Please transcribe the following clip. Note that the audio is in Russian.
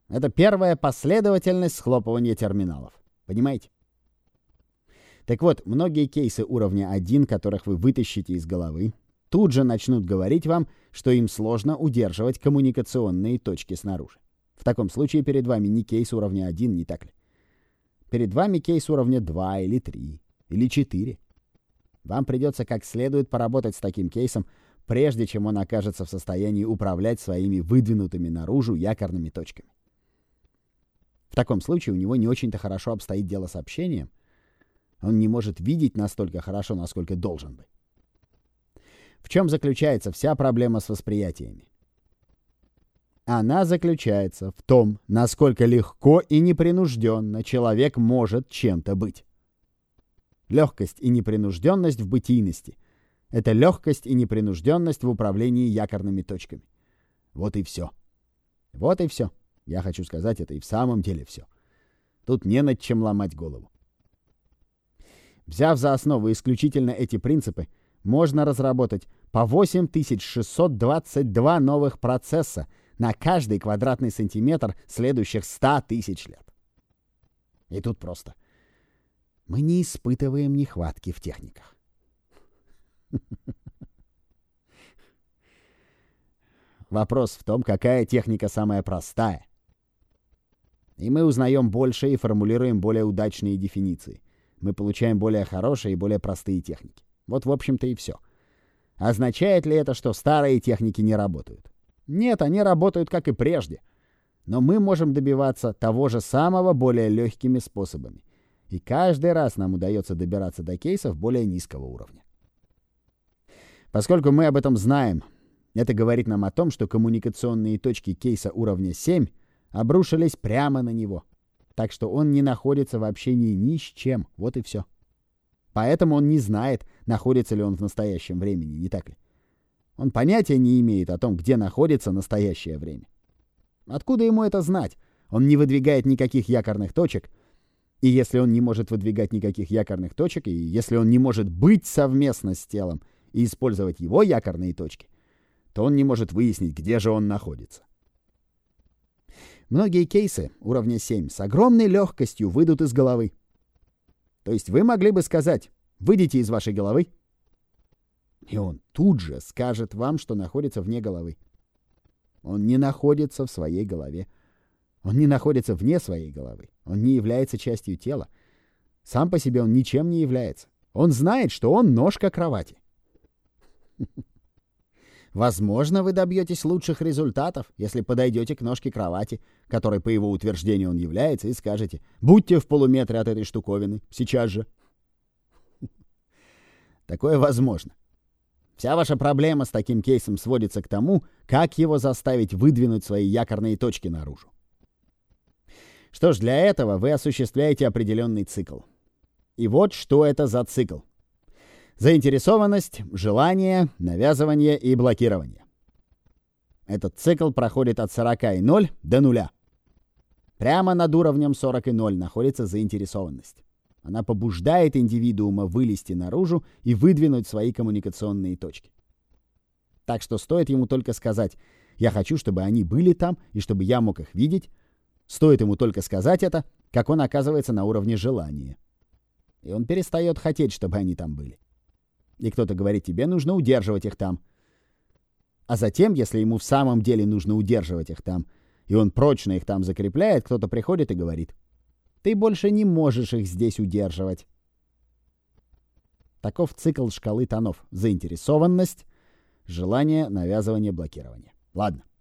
Это первая последовательность схлопывания терминалов. Понимаете? Так вот, многие кейсы уровня 1, которых вы вытащите из головы, тут же начнут говорить вам, что им сложно удерживать коммуникационные точки снаружи. В таком случае перед вами не кейс уровня 1, не так ли? Перед вами кейс уровня 2 или 3 или 4. Вам придется как следует поработать с таким кейсом, прежде чем он окажется в состоянии управлять своими выдвинутыми наружу якорными точками. В таком случае у него не очень-то хорошо обстоит дело с общением. Он не может видеть настолько хорошо, насколько должен бы. В чем заключается вся проблема с восприятиями? Она заключается в том, насколько легко и непринужденно человек может чем-то быть. Легкость и непринужденность в бытийности — это легкость и непринужденность в управлении якорными точками. Вот и все. Вот и все. Я хочу сказать, это и в самом деле все. Тут не над чем ломать голову. Взяв за основу исключительно эти принципы, можно разработать по 8622 новых процесса на каждый квадратный сантиметр следующих 100 тысяч лет. И тут просто. Мы не испытываем нехватки в техниках. Вопрос в том, какая техника самая простая. И мы узнаем больше и формулируем более удачные дефиниции. Мы получаем более хорошие и более простые техники. Вот, в общем-то, и все. Означает ли это, что старые техники не работают? Нет, они работают, как и прежде. Но мы можем добиваться того же самого более легкими способами. И каждый раз нам удается добираться до кейсов более низкого уровня. Поскольку мы об этом знаем, это говорит нам о том, что коммуникационные точки кейса уровня 7 обрушились прямо на него. Так что он не находится в общении ни с чем. Вот и все. Поэтому он не знает, находится ли он в настоящем времени, не так ли? Он понятия не имеет о том, где находится настоящее время. Откуда ему это знать? Он не выдвигает никаких якорных точек. И если он не может выдвигать никаких якорных точек, и если он не может быть совместно с телом и использовать его якорные точки, то он не может выяснить, где же он находится. Многие кейсы уровня 7 с огромной легкостью выйдут из головы. То есть вы могли бы сказать: «Выйдите из вашей головы», и он тут же скажет вам, что находится вне головы. Он не находится в своей голове. Он не находится вне своей головы. Он не является частью тела. Сам по себе он ничем не является. Он знает, что он ножка кровати. Возможно, вы добьетесь лучших результатов, если подойдете к ножке кровати, которой, по его утверждению, он является, и скажете: «Будьте в полуметре от этой штуковины, сейчас же». Такое возможно. Вся ваша проблема с таким кейсом сводится к тому, как его заставить выдвинуть свои якорные точки наружу. Что ж, для этого вы осуществляете определенный цикл. И вот что это за цикл. Заинтересованность, желание, навязывание и блокирование. Этот цикл проходит от 40,0 до 0. Прямо над уровнем 40,0 находится заинтересованность. Она побуждает индивидуума вылезти наружу и выдвинуть свои коммуникационные точки. Так что стоит ему только сказать: «Я хочу, чтобы они были там, и чтобы я мог их видеть». Стоит ему только сказать это, как он оказывается на уровне желания. И он перестает хотеть, чтобы они там были. И кто-то говорит: тебе нужно удерживать их там. А затем, если ему в самом деле нужно удерживать их там, и он прочно их там закрепляет, кто-то приходит и говорит: ты больше не можешь их здесь удерживать. Таков цикл шкалы тонов. Заинтересованность, желание, навязывание, блокирование. Ладно.